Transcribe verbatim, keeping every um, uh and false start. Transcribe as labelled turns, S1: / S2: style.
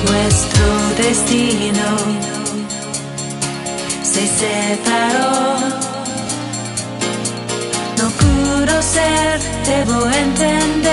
S1: Nuestro destino se separó. No pudo ser, debo entender.